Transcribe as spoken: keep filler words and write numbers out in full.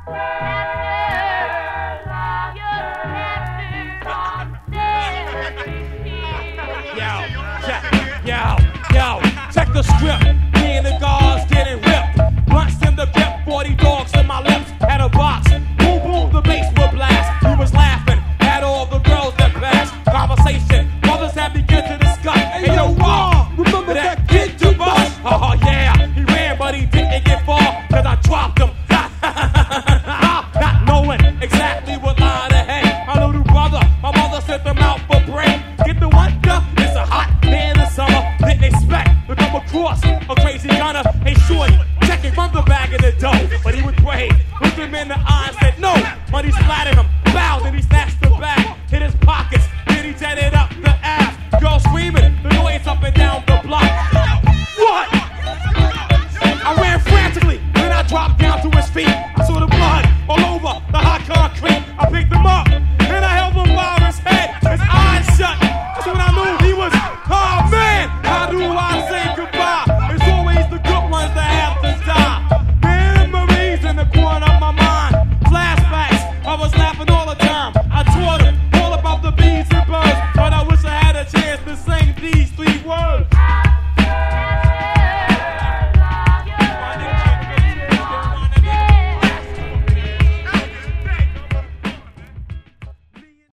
Yo, yo, check the script. Me and the guards getting ripped. Blunts in the grip, forty dogs in my lips. Had a box, boom boom, the bass would blast. We was laughing at all the girls that passed. Conversation, mothers had begun to discuss. Hey yo, Raw, remember that kid to bus? Oh yeah, he ran but he didn't get far, cause I dropped him. Not knowing exactly what line to hang. My little brother, my mother sent them out for break. Get the wonder, it's a hot day in the summer. Didn't expect to come across a crazy gunner. Hey shorty, check it, run the bag in the dough. But he was brave, looked him in the eye and said no. Money splattered him, bowed and he snatched the bag, hit his pockets.